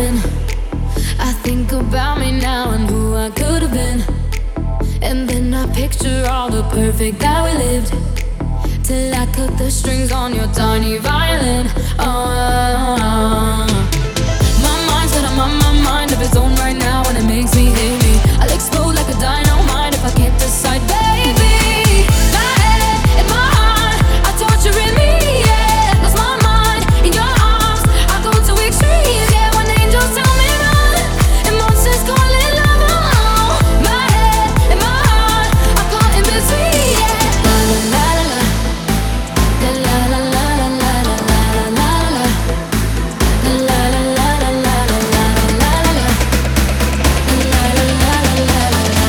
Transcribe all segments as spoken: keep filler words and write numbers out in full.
been. I think about me now and who I could have been. And then I picture all the perfect that we lived, till I cut the strings on your tiny violin. Oh, my mind's got on my mind of its own right now, and it makes me hate me. I'll explode like a dynamite if I can't decide, baby. My head and my heart are torturing me, yeah. Lost my mind in your arms, I go to extremes, yeah. When angels tell me run, and monsters calling love, oh. My head and my heart are caught in between, yeah. La la la la, la la la la la la la la la, la la la la la la la la la la, la la la la la la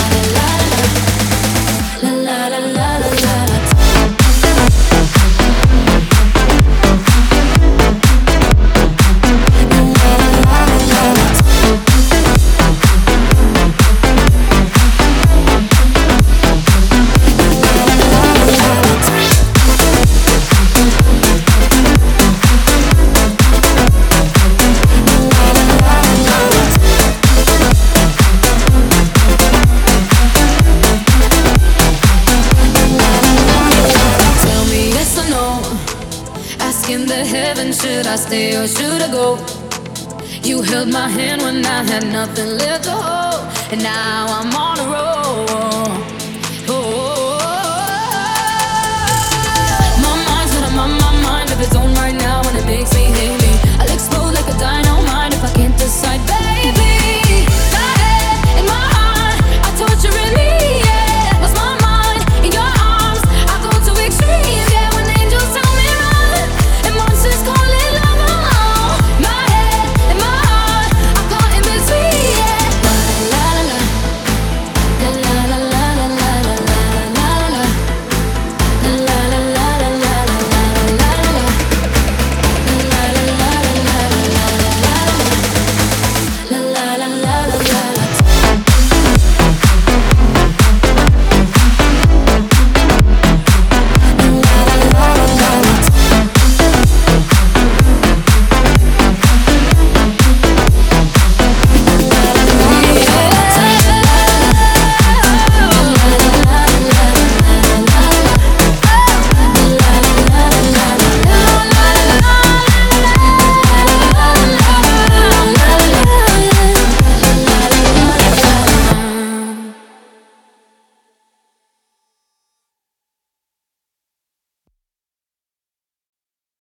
la la la la la. Tell me yes or no, asking the heavens, should I stay or should I go? You held my hand when I had nothing left to hold, and now I'm on a road.